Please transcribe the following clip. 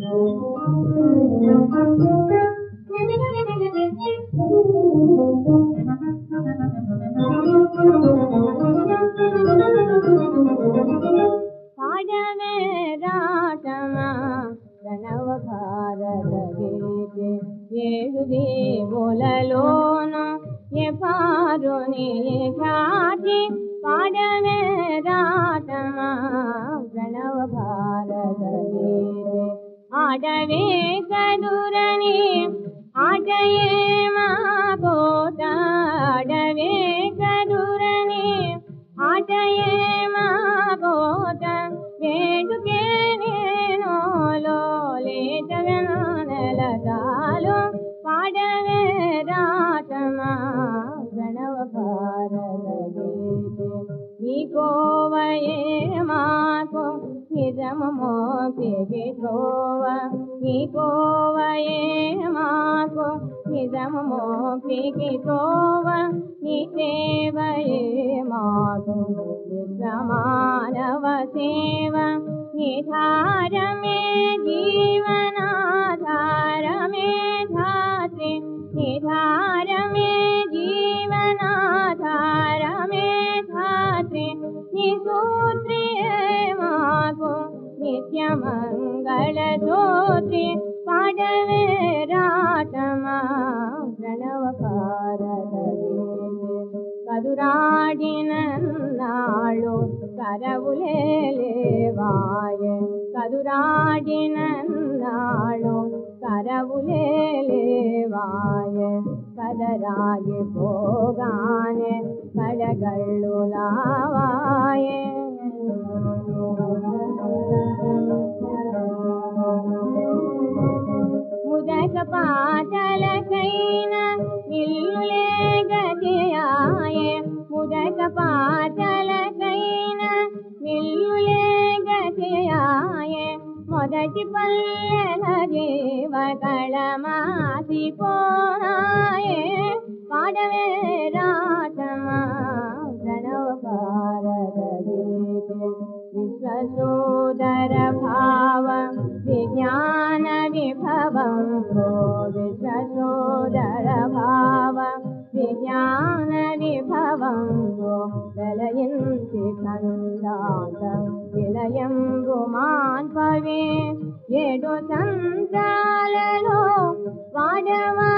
పాడవే రాటమా ప్రణవ భారత గీతే ఏడు దేవులలోను ఏ పారుని ఖ్యాతి పాడవే రాటమా ప్రణవ భారత గీతే ఆడవే కదురని ఆటయే మా కోట ఆడవే కదురని ఆటయే మా కోట వేడుకే నేను లేటవెనలతాలు పాడవే రాటమా ప్రణవ భారత గీతే నీకోవయే మాకు నిజము మోపికి త్రోవ నీకోవయే మాకు నిజము మోపికి త్రోవ నీ సేవయే మాకు విశ్వమానవ సేవ నిధారమే జీవనాధారమే ధాత్రి నిధారమే జీవనాధారమే ధాత్రి నిసూత్రియే మాకు నిత్యమంగళ జ్యోతి పాడవే రాటమా ప్రణవ భారత గీతే కదురాడినన్నాళ్ళు కరవులేవాయే కదురాడినన్నాళ్ళు కరవులేవాయే కదరాగి పోగానే కడగళ్ళు లావాయే ముదక పాటలకైన ఇల్లులే గతియాయే ముదక పాటలకైన ఇల్లులే గతియాయే మొదటి పల్లెల జీవ కళమాసిపోనాయే పాడవే రాటమా ప్రణవ భారత గీతే విశ్వసోదర భావ విజ్ఞాన విభవం విశ్వసోదర భావ విజ్ఞాన విభవం విలయించి ఖండాంత విలయం గుమాన్పవే ఏడు సంతాలలో వాడవా